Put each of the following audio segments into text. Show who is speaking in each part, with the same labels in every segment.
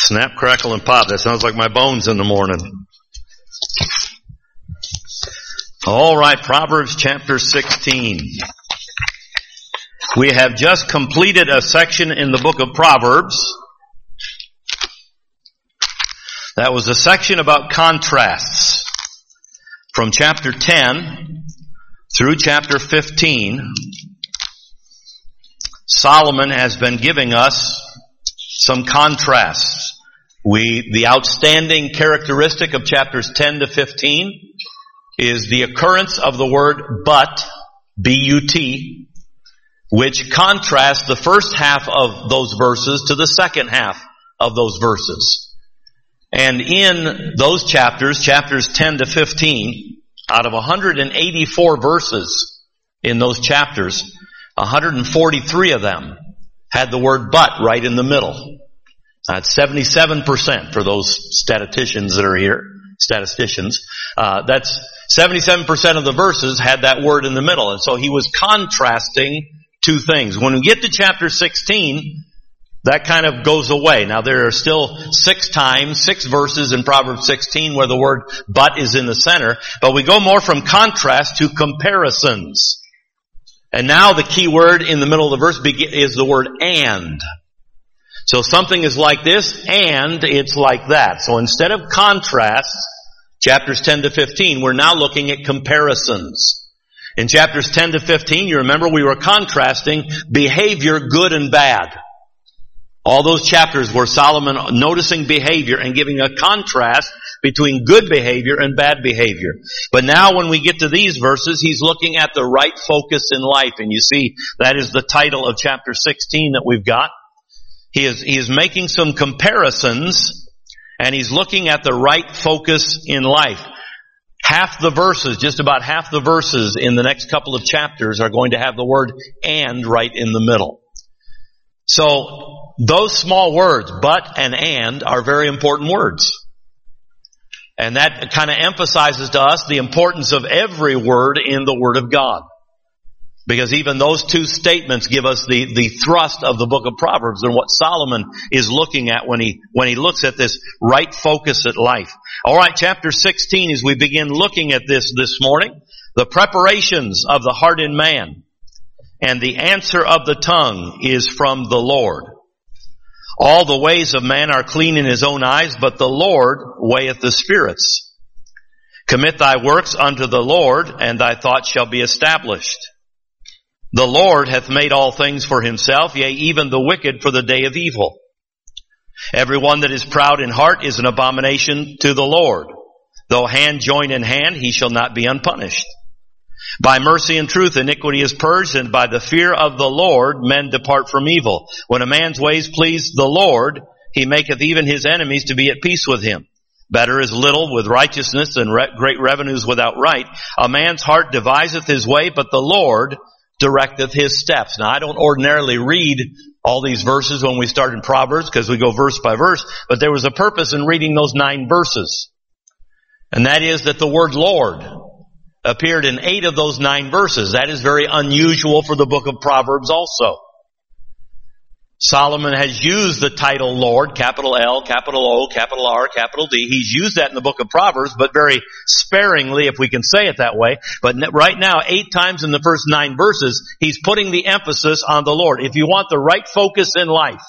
Speaker 1: Snap, crackle, and pop. That sounds like my bones in the morning. All right, Proverbs chapter 16. We have just completed a section in the book of Proverbs. That was a section about contrasts. From chapter 10 through chapter 15, Solomon has been giving us some contrasts. The outstanding characteristic of chapters 10 to 15 is the occurrence of the word but, B-U-T, which contrasts the first half of those verses to the second half of those verses. And in those chapters 10 to 15, out of 184 verses in those chapters, 143 of them had the word but right in the middle. That's 77% for those statisticians that are here. That's 77% of the verses had that word in the middle. And so he was contrasting two things. When we get to chapter 16, that kind of goes away. Now there are still 6 verses in Proverbs 16 where the word but is in the center, but we go more from contrast to comparisons. And now the key word in the middle of the verse is the word and. So something is like this and it's like that. So instead of contrast, chapters 10 to 15, we're now looking at comparisons. In chapters 10 to 15, you remember we were contrasting behavior, good and bad. All those chapters were Solomon noticing behavior and giving a contrast between good behavior and bad behavior. But now when we get to these verses, he's looking at the right focus in life. And you see, that is the title of chapter 16 that we've got. He is making some comparisons, and he's looking at the right focus in life. Just about half the verses in the next couple of chapters are going to have the word and right in the middle. So, those small words, but and are very important words. And that kind of emphasizes to us the importance of every word in the Word of God. Because even those two statements give us the thrust of the book of Proverbs and what Solomon is looking at when he looks at this right focus at life. Alright, chapter 16, as we begin looking at this morning, the preparations of the heart in man and the answer of the tongue is from the Lord. All the ways of man are clean in his own eyes, but the Lord weigheth the spirits. Commit thy works unto the Lord, and thy thoughts shall be established. The Lord hath made all things for himself, yea, even the wicked for the day of evil. Every one that is proud in heart is an abomination to the Lord. Though hand join in hand, he shall not be unpunished. By mercy and truth iniquity is purged, and by the fear of the Lord men depart from evil. When a man's ways please the Lord, he maketh even his enemies to be at peace with him. Better is little with righteousness than great revenues without right. A man's heart deviseth his way, but the Lord directeth his steps. Now, I don't ordinarily read all these verses when we start in Proverbs because we go verse by verse, but there was a purpose in reading those 9 verses. And that is that the word Lord appeared in 8 of those 9 verses. That is very unusual for the book of Proverbs also. Solomon has used the title Lord, capital L, capital O, capital R, capital D. He's used that in the book of Proverbs, but very sparingly, if we can say it that way. But right now, 8 times in the first 9 verses, he's putting the emphasis on the Lord. If you want the right focus in life,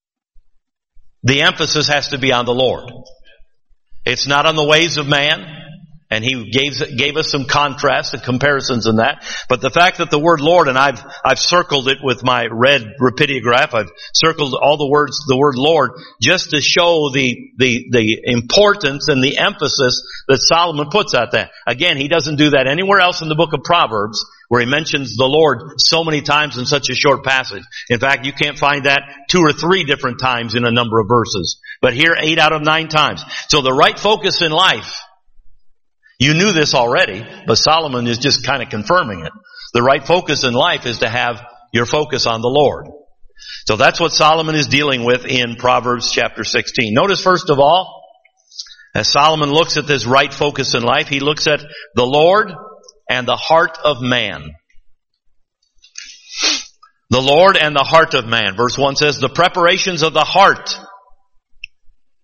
Speaker 1: the emphasis has to be on the Lord. It's not on the ways of man. And he gave us some contrasts and comparisons in that. But the fact that the word Lord, and I've circled it with my red rapidograph, I've circled all the word Lord, just to show the importance and the emphasis that Solomon puts at that. Again, he doesn't do that anywhere else in the book of Proverbs, where he mentions the Lord so many times in such a short passage. In fact, you can't find that 2 or 3 different times in a number of verses. But here, 8 out of 9 times. So the right focus in life, you knew this already, but Solomon is just kind of confirming it. The right focus in life is to have your focus on the Lord. So that's what Solomon is dealing with in Proverbs chapter 16. Notice first of all, as Solomon looks at this right focus in life, he looks at the Lord and the heart of man. The Lord and the heart of man. Verse 1 says, the preparations of the heart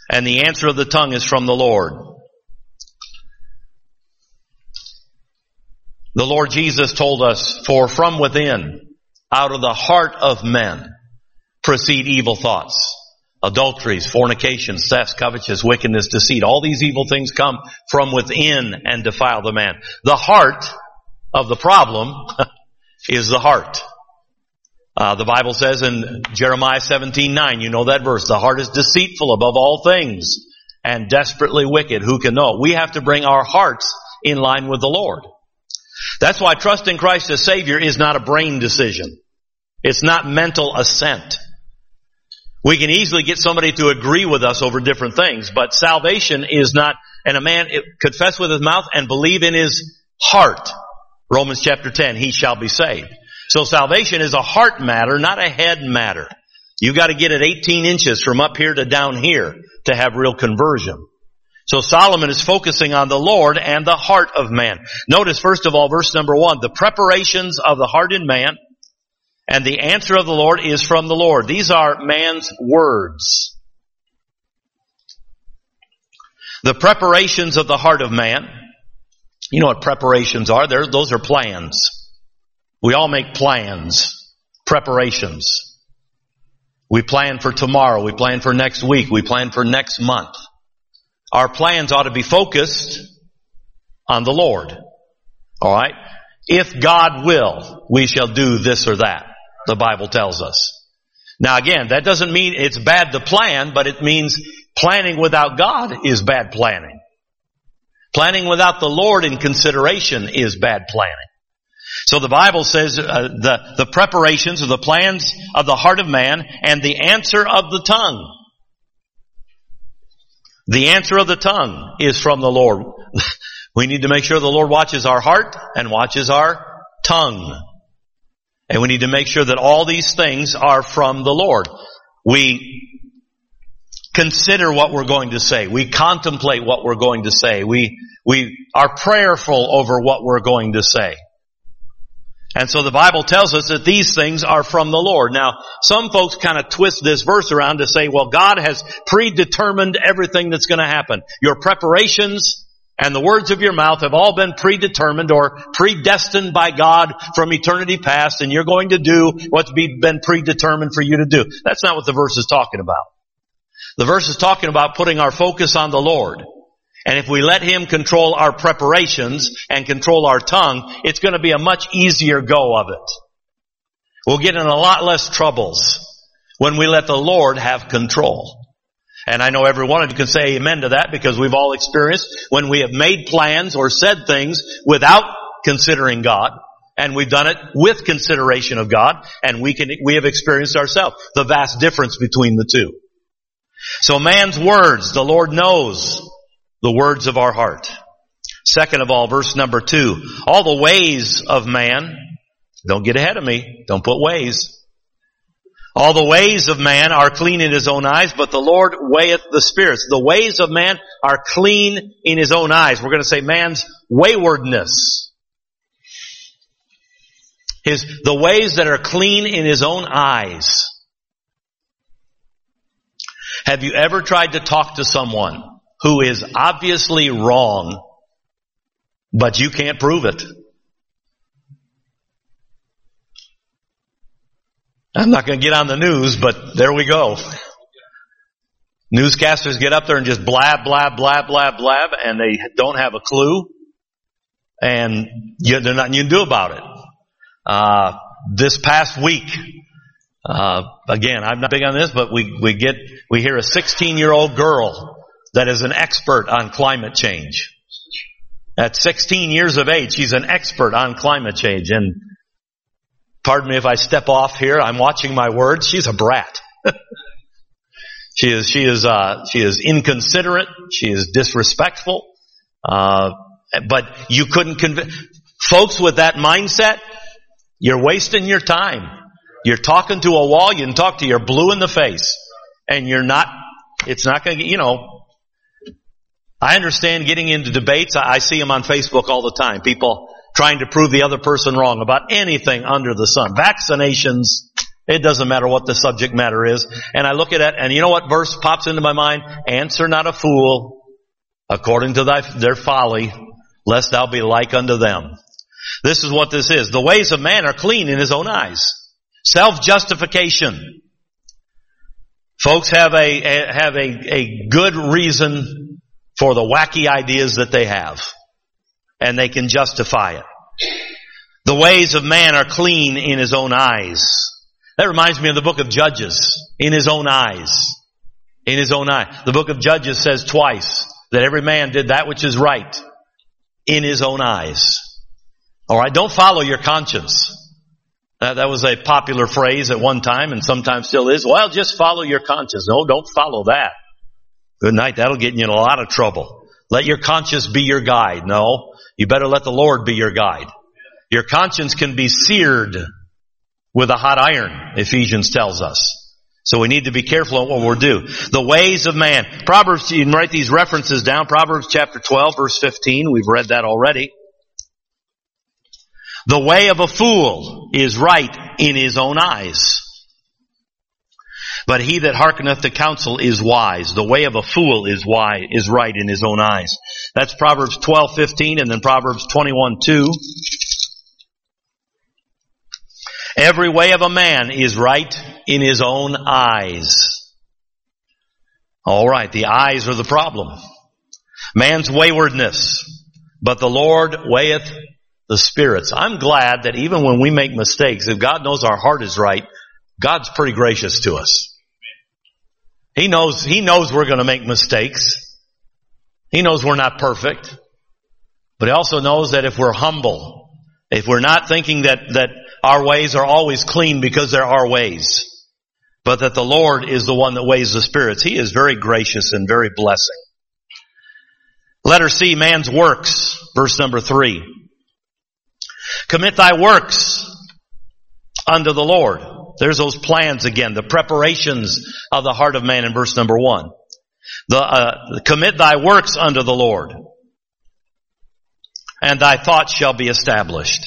Speaker 1: and the answer of the tongue is from the Lord. The Lord Jesus told us, for from within, out of the heart of men, proceed evil thoughts, adulteries, fornications, thefts, covetousness, wickedness, deceit. All these evil things come from within and defile the man. The heart of the problem is the heart. The Bible says in Jeremiah 17:9, you know that verse, the heart is deceitful above all things and desperately wicked. Who can know it? We have to bring our hearts in line with the Lord. That's why trusting Christ as Savior is not a brain decision. It's not mental assent. We can easily get somebody to agree with us over different things, but salvation is not, and a man confess with his mouth and believe in his heart. Romans chapter 10, he shall be saved. So salvation is a heart matter, not a head matter. You got to get it 18 inches from up here to down here to have real conversion. So Solomon is focusing on the Lord and the heart of man. Notice first of all, verse number 1, the preparations of the heart in man, and the answer of the Lord is from the Lord. These are man's words. The preparations of the heart of man. You know what preparations are? Those are plans. We all make plans, preparations. We plan for tomorrow. We plan for next week. We plan for next month. Our plans ought to be focused on the Lord. All right? If God will, we shall do this or that, the Bible tells us. Now again, that doesn't mean it's bad to plan, but it means planning without God is bad planning. Planning without the Lord in consideration is bad planning. So the Bible says the preparations or the plans of the heart of man and the answer of the tongue. The answer of the tongue is from the Lord. We need to make sure the Lord watches our heart and watches our tongue. And we need to make sure that all these things are from the Lord. We consider what we're going to say. We contemplate what we're going to say. We are prayerful over what we're going to say. And so the Bible tells us that these things are from the Lord. Now, some folks kind of twist this verse around to say, well, God has predetermined everything that's going to happen. Your preparations and the words of your mouth have all been predetermined or predestined by God from eternity past, and you're going to do what's been predetermined for you to do. That's not what the verse is talking about. The verse is talking about putting our focus on the Lord. And if we let Him control our preparations and control our tongue, it's going to be a much easier go of it. We'll get in a lot less troubles when we let the Lord have control. And I know every one of you can say amen to that, because we've all experienced when we have made plans or said things without considering God, and we've done it with consideration of God, and we have experienced ourselves the vast difference between the two. So man's words, the Lord knows the words of our heart. Second of all, verse number 2. All the ways of man, don't get ahead of me, don't put ways. All the ways of man are clean in his own eyes, but the Lord weigheth the spirits. The ways of man are clean in his own eyes. We're going to say man's waywardness. The ways that are clean in his own eyes. Have you ever tried to talk to someone who is obviously wrong, but you can't prove it? I'm not going to get on the news, but there we go. Newscasters get up there and just blab, blab, blab, blab, blab, and they don't have a clue, and there's nothing you can do about it. This past week, again, I'm not big on this, but we hear a 16-year-old girl that is an expert on climate change. At 16 years of age, she's an expert on climate change. And pardon me if I step off here, I'm watching my words. She's a brat. She is inconsiderate. She is disrespectful. But you couldn't convince folks with that mindset. You're wasting your time. You're talking to a wall. You can talk to your blue in the face, and it's not going to get, I understand getting into debates. I see them on Facebook all the time. People trying to prove the other person wrong about anything under the sun. Vaccinations, It doesn't matter what the subject matter is. And I look at it, and you know what verse pops into my mind? Answer not a fool according to their folly, lest thou be like unto them. This is what this is. The ways of man are clean in his own eyes. Self-justification. Folks have a good reason for the wacky ideas that they have, and they can justify it. The ways of man are clean in his own eyes. That reminds me of the book of Judges. In his own eyes. In his own eye. The book of Judges says twice that every man did that which is right in his own eyes. Alright, don't follow your conscience. That was a popular phrase at one time and sometimes still is. Well, just follow your conscience. No, don't follow that. Good night. That'll get you in a lot of trouble. Let your conscience be your guide. No, you better let the Lord be your guide. Your conscience can be seared with a hot iron, Ephesians tells us. So we need to be careful at what we're doing. The ways of man. Proverbs, you can write these references down. Proverbs chapter 12, verse 15. We've read that already. The way of a fool is right in his own eyes, but he that hearkeneth to counsel is wise. The way of a fool is right in his own eyes. That's Proverbs 12:15, and then Proverbs 21:2. Every way of a man is right in his own eyes. All right, the eyes are the problem. Man's waywardness, but the Lord weigheth the spirits. I'm glad that even when we make mistakes, if God knows our heart is right, God's pretty gracious to us. He knows we're going to make mistakes. He knows we're not perfect. But He also knows that if we're humble, if we're not thinking that our ways are always clean because they're our ways, but that the Lord is the one that weighs the spirits, He is very gracious and very blessing. Letter C, man's works, verse number 3. Commit thy works unto the Lord. There's those plans again, the preparations of the heart of man in verse number 1. Commit thy works unto the Lord, and thy thoughts shall be established.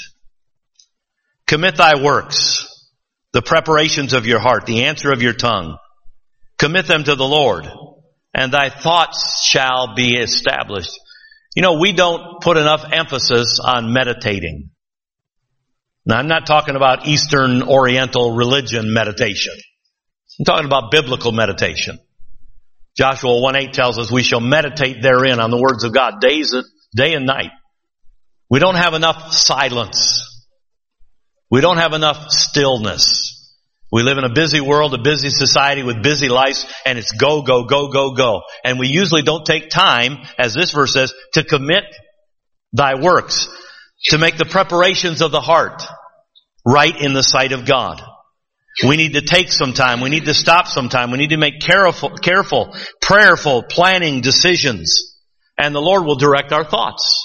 Speaker 1: Commit thy works, the preparations of your heart, the answer of your tongue. Commit them to the Lord, and thy thoughts shall be established. You know, we don't put enough emphasis on meditating. Now, I'm not talking about Eastern Oriental religion meditation. I'm talking about biblical meditation. Joshua 1:8 tells us we shall meditate therein on the words of God day and night. We don't have enough silence. We don't have enough stillness. We live in a busy world, a busy society with busy lives, and it's go, go, go, go, go. And we usually don't take time, as this verse says, to commit thy works, to make the preparations of the heart right in the sight of God. We need to take some time. We need to stop some time. We need to make careful, prayerful, planning decisions. And the Lord will direct our thoughts.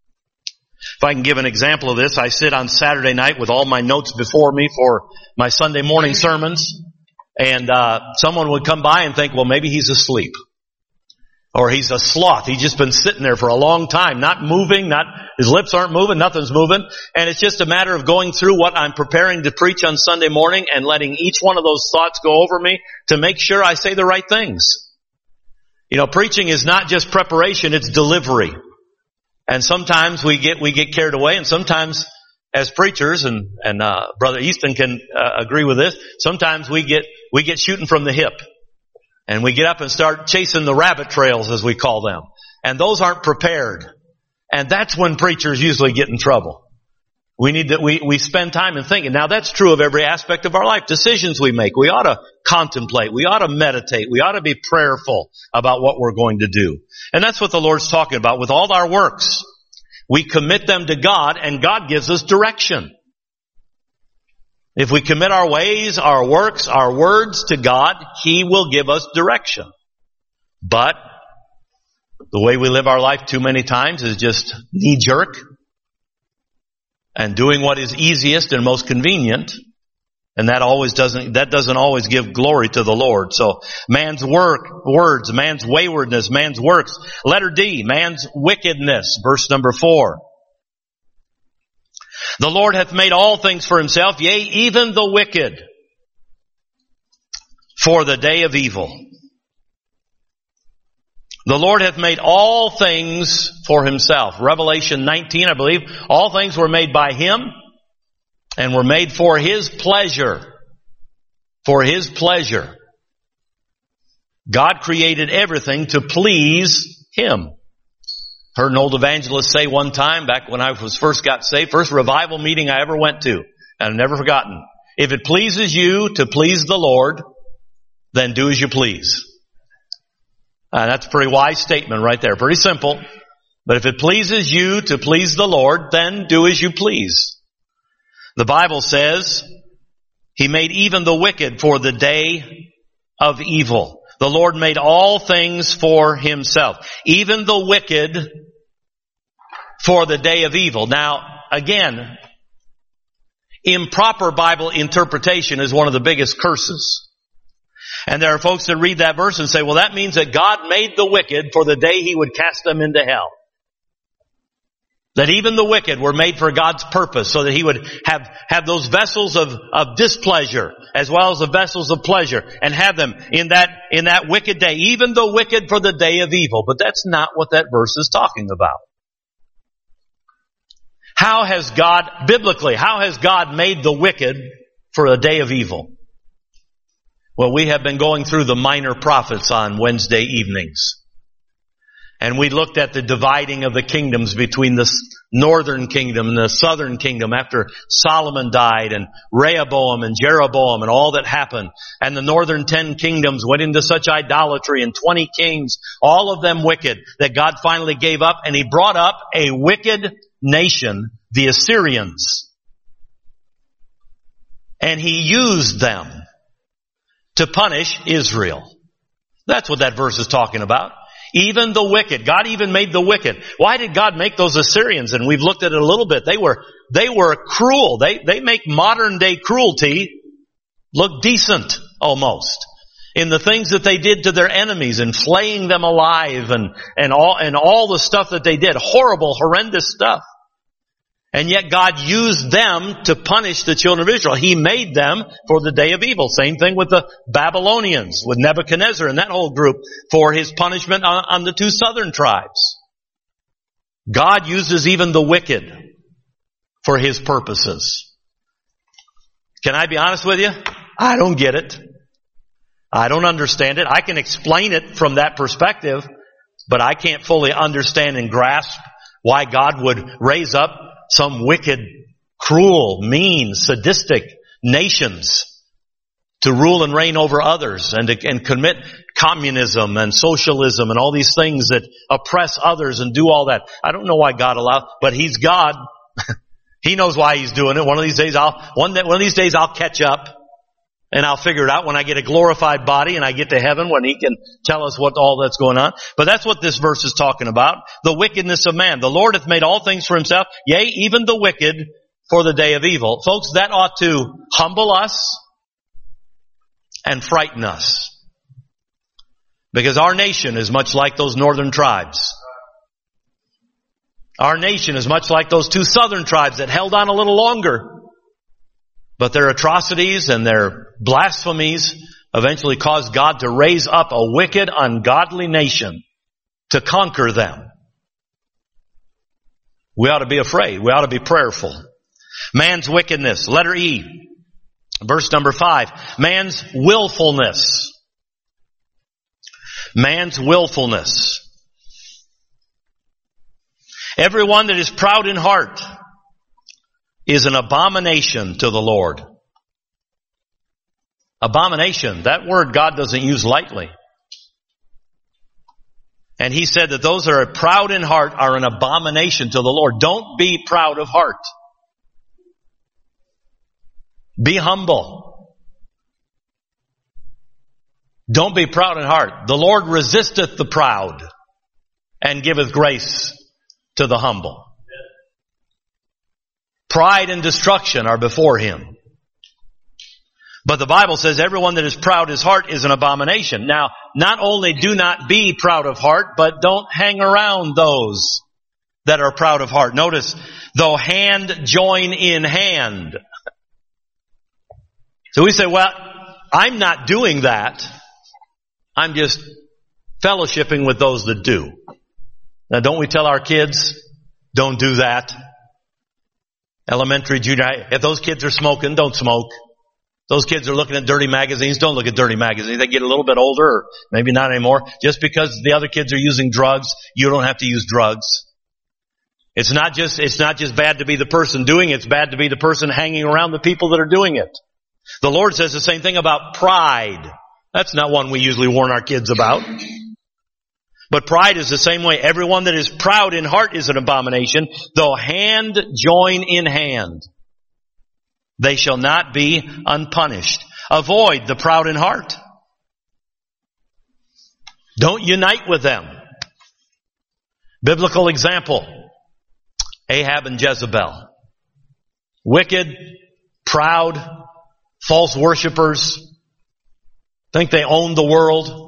Speaker 1: If I can give an example of this, I sit on Saturday night with all my notes before me for my Sunday morning sermons. And someone would come by and think, well, maybe he's asleep. Or he's a sloth. He's just been sitting there for a long time, not moving, his lips aren't moving, nothing's moving. And it's just a matter of going through what I'm preparing to preach on Sunday morning and letting each one of those thoughts go over me to make sure I say the right things. You know, preaching is not just preparation, it's delivery. And sometimes we get carried away, and sometimes as preachers, and Brother Easton can agree with this, sometimes we get shooting from the hip. And we get up and start chasing the rabbit trails, as we call them. And those aren't prepared. And that's when preachers usually get in trouble. We spend time in thinking. Now that's true of every aspect of our life. Decisions we make, we ought to contemplate. We ought to meditate. We ought to be prayerful about what we're going to do. And that's what the Lord's talking about. With all our works, we commit them to God, and God gives us direction. If we commit our ways, our works, our words to God, He will give us direction. But the way we live our life too many times is just knee-jerk and doing what is easiest and most convenient. And that doesn't always give glory to the Lord. So man's words, man's waywardness, man's works. Letter D, man's wickedness. Verse number 4. The Lord hath made all things for Himself, yea, even the wicked. for the day of evil. The Lord hath made all things for himself. Revelation 19, I believe. All things were made by him and were made for his pleasure. For his pleasure. God created everything to please him. Heard an old evangelist say one time, back when I first got saved, first revival meeting I ever went to, and I've never forgotten. If it pleases you to please the Lord, then do as you please. That's a pretty wise statement right there. Pretty simple. But if it pleases you to please the Lord, then do as you please. The Bible says, he made even the wicked for the day of evil. The Lord made all things for himself. Even the wicked for the day of evil. Now, again, improper Bible interpretation is one of the biggest curses. And there are folks that read that verse and say, well, that means that God made the wicked for the day he would cast them into hell. That even the wicked were made for God's purpose, so that he would have those vessels of displeasure as well as the vessels of pleasure, and have them in that wicked day, even the wicked for the day of evil. But that's not what that verse is talking about. How has God made the wicked for a day of evil? Well, we have been going through the minor prophets on Wednesday evenings. And we looked at the dividing of the kingdoms between the northern kingdom and the southern kingdom after Solomon died, and Rehoboam and Jeroboam and all that happened. And the northern 10 kingdoms went into such idolatry, and 20 kings, all of them wicked, that God finally gave up, and he brought up a wicked nation, the Assyrians. And he used them to punish Israel. That's what that verse is talking about. Even the wicked. God even made the wicked. Why did God make those Assyrians? And we've looked at it a little bit. They were cruel. They make modern day cruelty look decent almost. In the things that they did to their enemies, and flaying them alive, and all the stuff that they did. Horrible, horrendous stuff. And yet God used them to punish the children of Israel. He made them for the day of evil. Same thing with the Babylonians, with Nebuchadnezzar and that whole group, for his punishment on the 2 southern tribes. God uses even the wicked for his purposes. Can I be honest with you? I don't get it. I don't understand it. I can explain it from that perspective, but I can't fully understand and grasp why God would raise up some wicked, cruel, mean, sadistic nations to rule and reign over others, and commit communism and socialism and all these things that oppress others and do all that. I don't know why God allowed, but he's God. He knows why he's doing it. One of these days I'll catch up, and I'll figure it out when I get a glorified body and I get to heaven, when he can tell us what all that's going on. But that's what this verse is talking about. The wickedness of man. The Lord hath made all things for himself, yea, even the wicked for the day of evil. Folks, that ought to humble us and frighten us. Because our nation is much like those northern tribes. Our nation is much like those 2 southern tribes that held on a little longer. But their atrocities and their blasphemies eventually caused God to raise up a wicked, ungodly nation to conquer them. We ought to be afraid. We ought to be prayerful. Man's wickedness. Letter E. Verse number 5. Man's willfulness. Man's willfulness. Everyone that is proud in heart is an abomination to the Lord. Abomination. That word God doesn't use lightly. And he said that those that are proud in heart are an abomination to the Lord. Don't be proud of heart. Be humble. Don't be proud in heart. The Lord resisteth the proud and giveth grace to the humble. Pride and destruction are before him. But the Bible says everyone that is proud in heart is an abomination. Now, not only do not be proud of heart, but don't hang around those that are proud of heart. Notice, though hand join in hand. So we say, well, I'm not doing that. I'm just fellowshipping with those that do. Now, don't we tell our kids, don't do that? Elementary, junior, if those kids are smoking, don't smoke. Those kids are looking at dirty magazines, don't look at dirty magazines. They get a little bit older, or maybe not anymore. Just because the other kids are using drugs, you don't have to use drugs. It's not just bad to be the person doing it, it's bad to be the person hanging around the people that are doing it. The Lord says the same thing about pride. That's not one we usually warn our kids about. But pride is the same way. Everyone that is proud in heart is an abomination, though hand join in hand. They shall not be unpunished. Avoid the proud in heart. Don't unite with them. Biblical example, Ahab and Jezebel. Wicked, proud, false worshipers, think they own the world.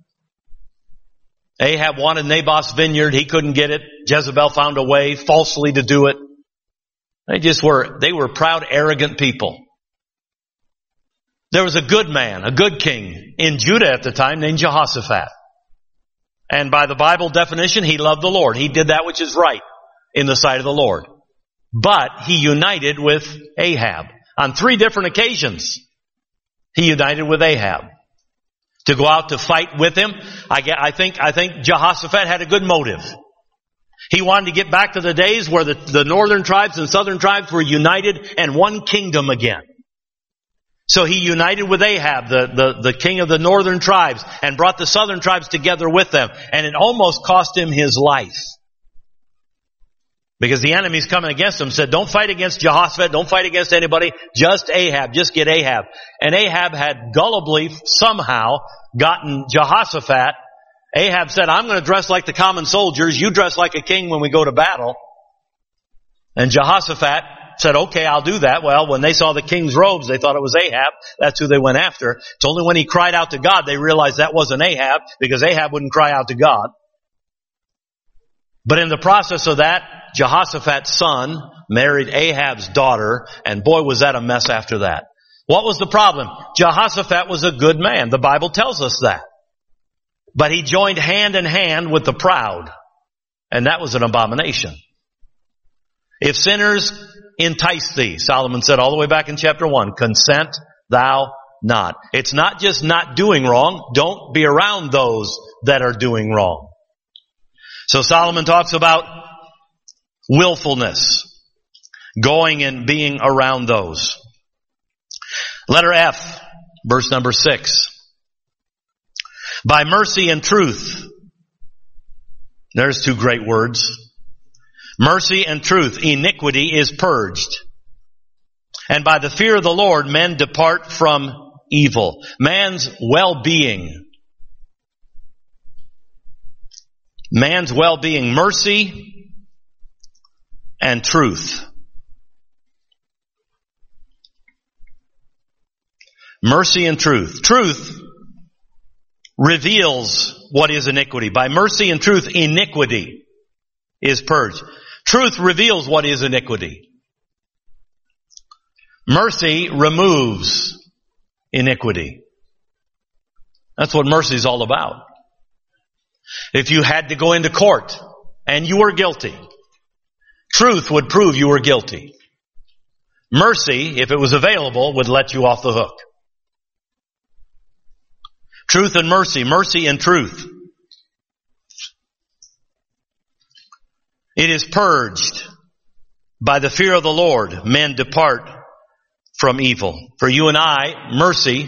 Speaker 1: Ahab wanted Naboth's vineyard. He couldn't get it. Jezebel found a way falsely to do it. They were proud, arrogant people. There was a good man, a good king in Judah at the time named Jehoshaphat. And by the Bible definition, he loved the Lord. He did that which is right in the sight of the Lord. But he united with Ahab. On 3 different occasions, he united with Ahab to go out to fight with him. I think Jehoshaphat had a good motive. He wanted to get back to the days where the northern tribes and southern tribes were united and one kingdom again. So he united with Ahab, the king of the northern tribes, and brought the southern tribes together with them. And it almost cost him his life. Because the enemies coming against him said, don't fight against Jehoshaphat, don't fight against anybody, just Ahab, just get Ahab. And Ahab had gullibly somehow gotten Jehoshaphat. Ahab said, I'm going to dress like the common soldiers, you dress like a king when we go to battle. And Jehoshaphat said, okay, I'll do that. Well, when they saw the king's robes, they thought it was Ahab. That's who they went after. It's only when he cried out to God, they realized that wasn't Ahab, because Ahab wouldn't cry out to God. But in the process of that, Jehoshaphat's son married Ahab's daughter, and boy, was that a mess after that. What was the problem? Jehoshaphat was a good man. The Bible tells us that. But he joined hand in hand with the proud, and that was an abomination. If sinners entice thee, Solomon said all the way back in chapter 1, consent thou not. It's not just not doing wrong. Don't be around those that are doing wrong. So Solomon talks about willfulness, going and being around those. Letter F, verse number 6. By mercy and truth. There's 2 great words. Mercy and truth. Iniquity is purged. And by the fear of the Lord, men depart from evil. Man's well-being. Man's well-being. Mercy and truth. Mercy and truth. Truth reveals what is iniquity. By mercy and truth, iniquity is purged. Truth reveals what is iniquity. Mercy removes iniquity. That's what mercy is all about. If you had to go into court and you were guilty, truth would prove you were guilty. Mercy, if it was available, would let you off the hook. Truth and mercy, mercy and truth. It is purged. By the fear of the Lord, men depart from evil. For you and I, mercy,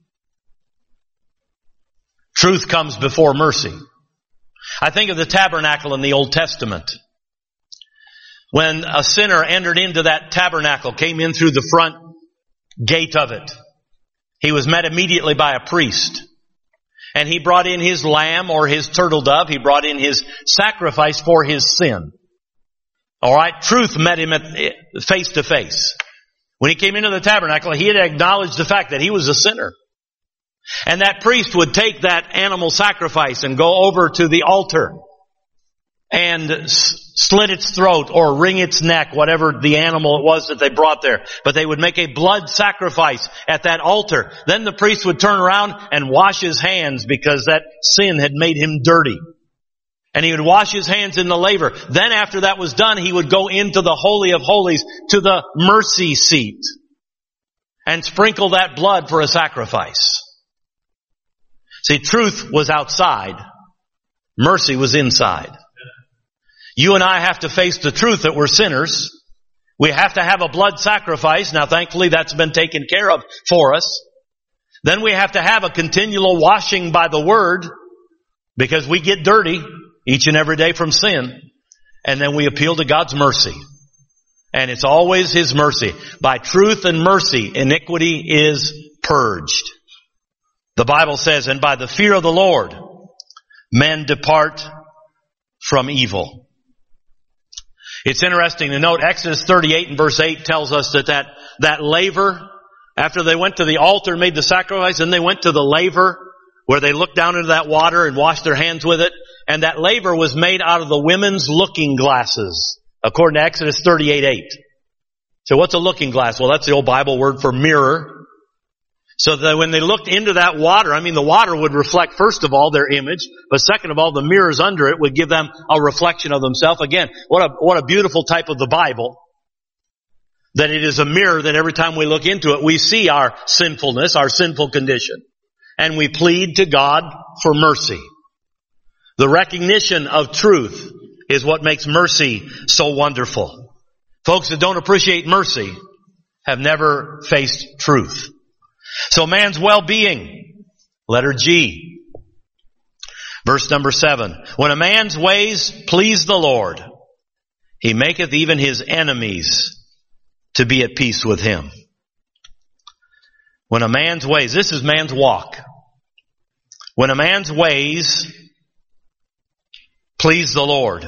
Speaker 1: truth comes before mercy. I think of the tabernacle in the Old Testament. When a sinner entered into that tabernacle, came in through the front gate of it, he was met immediately by a priest. And he brought in his lamb or his turtle dove. He brought in his sacrifice for his sin. All right. Truth met him face to face. When he came into the tabernacle, he had acknowledged the fact that he was a sinner. And that priest would take that animal sacrifice and go over to the altar. and slit its throat or wring its neck, whatever the animal it was that they brought there. But they would make a blood sacrifice at that altar. Then the priest would turn around and wash his hands because that sin had made him dirty. And he would wash his hands in the laver. Then after that was done, he would go into the Holy of Holies to the mercy seat and sprinkle that blood for a sacrifice. See, truth was outside. Mercy was inside. You and I have to face the truth that we're sinners. We have to have a blood sacrifice. Now, thankfully, that's been taken care of for us. Then we have to have a continual washing by the Word because we get dirty each and every day from sin. And then we appeal to God's mercy. And it's always His mercy. By truth and mercy, iniquity is purged. The Bible says, and by the fear of the Lord, men depart from evil. It's interesting to note, Exodus 38 and verse 8 tells us that laver, after they went to the altar and made the sacrifice, and they went to the laver where they looked down into that water and washed their hands with it. And that laver was made out of the women's looking glasses, according to Exodus 38:8. So what's a looking glass? Well, that's the old Bible word for mirror. So that when they looked into that water, the water would reflect, first of all, their image, but second of all, the mirrors under it would give them a reflection of themselves. Again, what a beautiful type of the Bible. That it is a mirror that every time we look into it, we see our sinfulness, our sinful condition. And we plead to God for mercy. The recognition of truth is what makes mercy so wonderful. Folks that don't appreciate mercy have never faced truth. So man's well-being, letter G. Verse number 7. When a man's ways please the Lord, He maketh even his enemies to be at peace with him. When a man's ways, this is man's walk. When a man's ways please the Lord,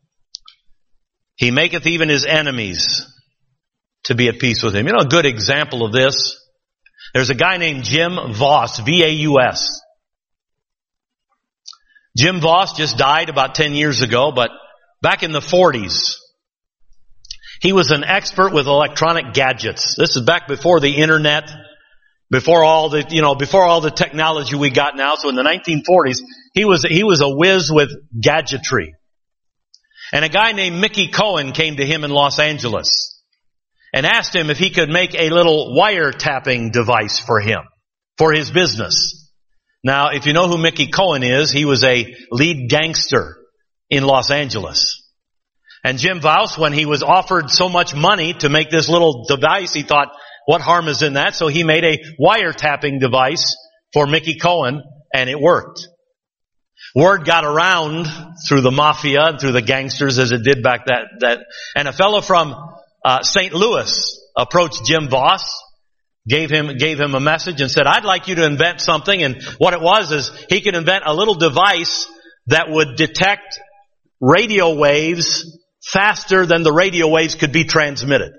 Speaker 1: He maketh even his enemies to be at peace with him. You know a good example of this? There's a guy named Jim Voss, V-A-U-S. Jim Voss just died about 10 years ago, but back in the 40s, he was an expert with electronic gadgets. This is back before the internet, before all the technology we got now. So in the 1940s, he was a whiz with gadgetry. And a guy named Mickey Cohen came to him in Los Angeles and asked him if he could make a little wiretapping device for him, for his business. Now, if you know who Mickey Cohen is, he was a lead gangster in Los Angeles. And Jim Voss, when he was offered so much money to make this little device, he thought, what harm is in that? So he made a wiretapping device for Mickey Cohen, and it worked. Word got around through the mafia and through the gangsters as it did back that. And a fellow from St. Louis approached Jim Voss, gave him a message and said, I'd like you to invent something. And what it was is he could invent a little device that would detect radio waves faster than the radio waves could be transmitted.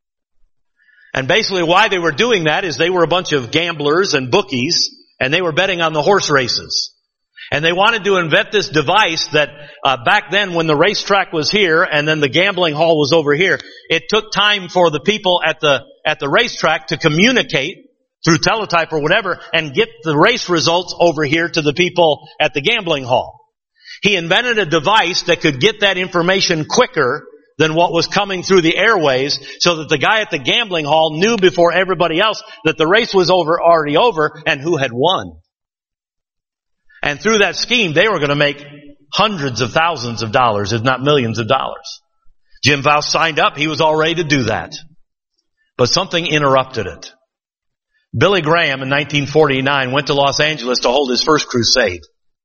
Speaker 1: And basically why they were doing that is they were a bunch of gamblers and bookies, and they were betting on the horse races. And they wanted to invent this device that back then when the racetrack was here and then the gambling hall was over here, it took time for the people at the racetrack to communicate through teletype or whatever and get the race results over here to the people at the gambling hall. He invented a device that could get that information quicker than what was coming through the airways so that the guy at the gambling hall knew before everybody else that the race was already over and who had won. And through that scheme, they were going to make hundreds of thousands of dollars, if not millions of dollars. Jim Voss signed up. He was all ready to do that. But something interrupted it. Billy Graham in 1949 went to Los Angeles to hold his first crusade.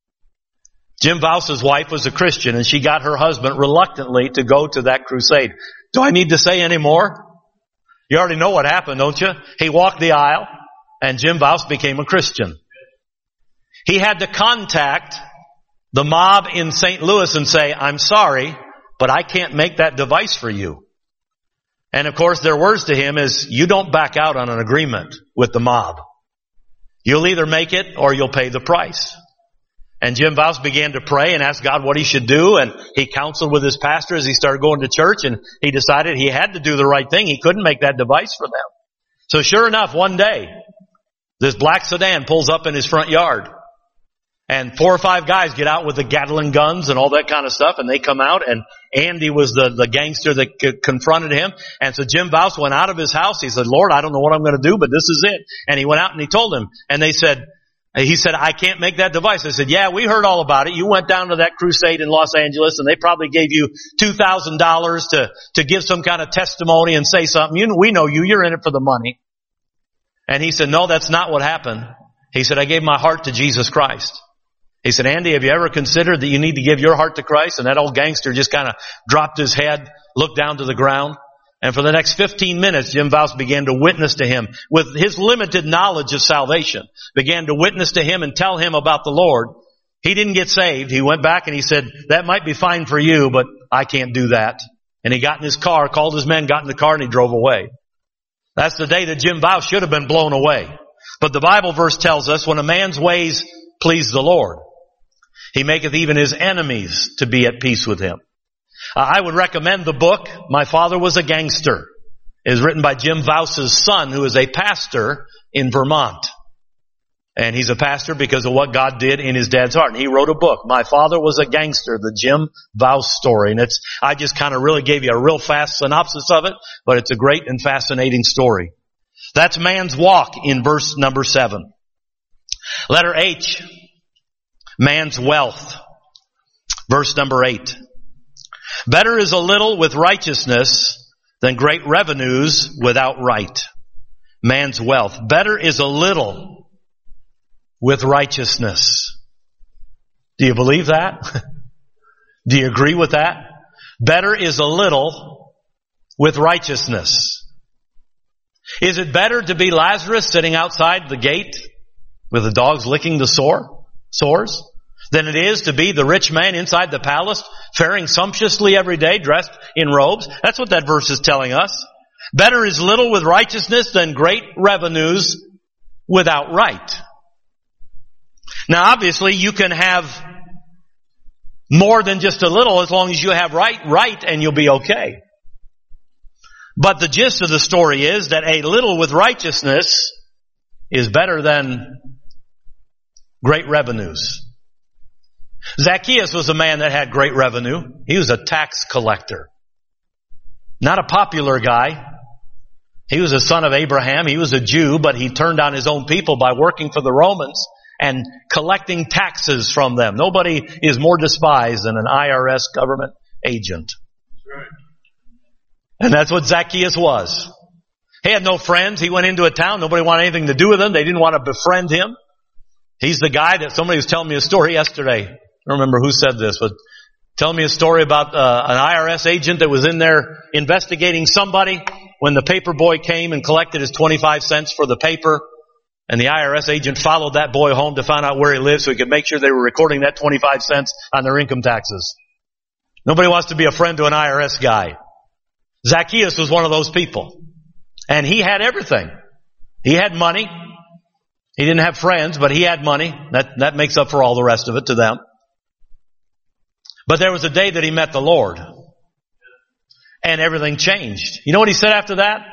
Speaker 1: Jim Voss's wife was a Christian, and she got her husband reluctantly to go to that crusade. Do I need to say any more? You already know what happened, don't you? He walked the aisle, and Jim Voss became a Christian. He had to contact the mob in St. Louis and say, I'm sorry, but I can't make that device for you. And of course, their words to him is, you don't back out on an agreement with the mob. You'll either make it or you'll pay the price. And Jim Vouse began to pray and ask God what he should do. And he counseled with his pastor as he started going to church. And he decided he had to do the right thing. He couldn't make that device for them. So sure enough, one day, this black sedan pulls up in his front yard. And 4 or 5 guys get out with the Gatling guns and all that kind of stuff. And they come out. And Andy was the gangster that confronted him. And so Jim Vouse went out of his house. He said, Lord, I don't know what I'm going to do, but this is it. And he went out and he told him. And he said, I can't make that device. I said, yeah, we heard all about it. You went down to that crusade in Los Angeles and they probably gave you $2,000 to give some kind of testimony and say something. We know you. You're in it for the money. And he said, no, that's not what happened. He said, I gave my heart to Jesus Christ. He said, Andy, have you ever considered that you need to give your heart to Christ? And that old gangster just kind of dropped his head, looked down to the ground. And for the next 15 minutes, Jim Vouse began to witness to him with his limited knowledge of salvation, began to witness to him and tell him about the Lord. He didn't get saved. He went back and he said, that might be fine for you, but I can't do that. And he got in his car, called his men, got in the car, and he drove away. That's the day that Jim Vouse should have been blown away. But the Bible verse tells us, when a man's ways please the Lord, he maketh even his enemies to be at peace with him. I would recommend the book, My Father Was a Gangster. It is written by Jim Vouse's son, who is a pastor in Vermont. And he's a pastor because of what God did in his dad's heart. And he wrote a book, My Father Was a Gangster, the Jim Vouse story. And I just kind of really gave you a real fast synopsis of it, but it's a great and fascinating story. That's man's walk in verse number 7. Letter H, man's wealth. Verse number 8. Better is a little with righteousness than great revenues without right. Man's wealth. Better is a little with righteousness. Do you believe that? Do you agree with that? Better is a little with righteousness. Is it better to be Lazarus sitting outside the gate with the dogs licking the sores than it is to be the rich man inside the palace, faring sumptuously every day, dressed in robes? That's what that verse is telling us. Better is little with righteousness than great revenues without right. Now obviously you can have more than just a little as long as you have right, and you'll be okay. But the gist of the story is that a little with righteousness is better than great revenues. Zacchaeus was a man that had great revenue. He was a tax collector. Not a popular guy. He was a son of Abraham. He was a Jew, but he turned on his own people by working for the Romans and collecting taxes from them. Nobody is more despised than an IRS government agent. Right. And that's what Zacchaeus was. He had no friends. He went into a town. Nobody wanted anything to do with him. They didn't want to befriend him. He's the guy that somebody was telling me a story yesterday. I don't remember who said this, but telling me a story about an IRS agent that was in there investigating somebody when the paper boy came and collected his 25 cents for the paper. And the IRS agent followed that boy home to find out where he lived so he could make sure they were recording that 25 cents on their income taxes. Nobody wants to be a friend to an IRS guy. Zacchaeus was one of those people. And he had everything. He had money. He didn't have friends, but he had money. That makes up for all the rest of it to them. But there was a day that he met the Lord. And everything changed. You know what he said after that?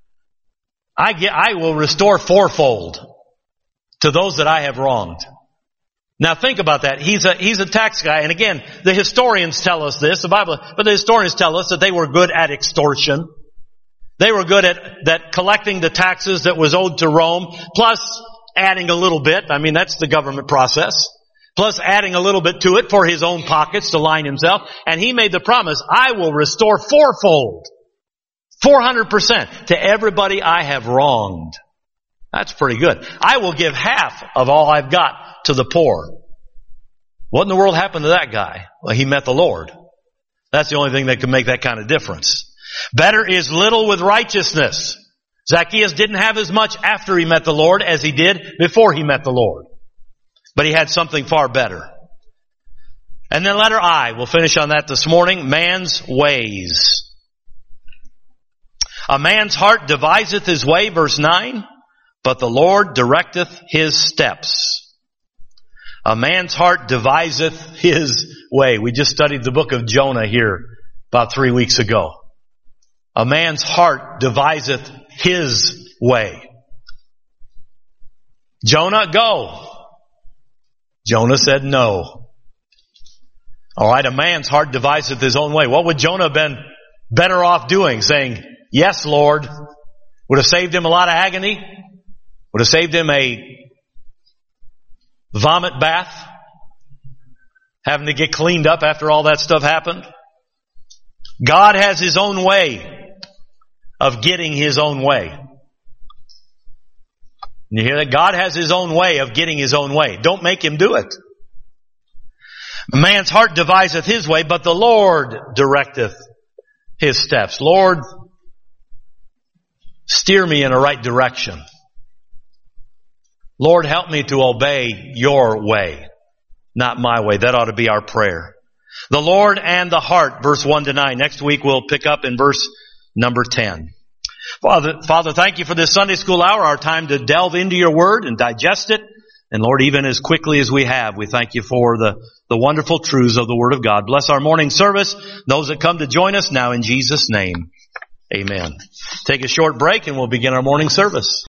Speaker 1: I will restore fourfold to those that I have wronged. Now think about that. He's a tax guy. And again, the historians tell us this, but the historians tell us that they were good at extortion. They were good at collecting the taxes that was owed to Rome, plus adding a little bit. I mean, that's the government process. Plus adding a little bit to it for his own pockets to line himself. And he made the promise, I will restore fourfold, 400% to everybody I have wronged. That's pretty good. I will give half of all I've got to the poor. What in the world happened to that guy? Well, he met the Lord. That's the only thing that can make that kind of difference. Better is little with righteousness. Zacchaeus didn't have as much after he met the Lord as he did before he met the Lord. But he had something far better. And then letter I, we'll finish on that this morning, man's ways. A man's heart deviseth his way, verse 9, but the Lord directeth his steps. A man's heart deviseth his way. We just studied the book of Jonah here about 3 weeks ago. A man's heart deviseth his way. Jonah, go. Jonah said no. All right, a man's heart deviseth his own way. What would Jonah have been better off doing? Saying, yes, Lord. Would have saved him a lot of agony. Would have saved him a vomit bath. Having to get cleaned up after all that stuff happened. God has His own way of getting His own way. You hear that? God has His own way of getting His own way. Don't make Him do it. Man's heart deviseth his way, but the Lord directeth his steps. Lord, steer me in a right direction. Lord, help me to obey your way, not my way. That ought to be our prayer. The Lord and the heart, verse 1 to 9. Next week we'll pick up in verse number 10. Father, thank you for this Sunday school hour, our time to delve into your word and digest it. And Lord, even as quickly as we have, we thank you for the wonderful truths of the word of God. Bless our morning service, those that come to join us now in Jesus' name. Amen. Take a short break and we'll begin our morning service.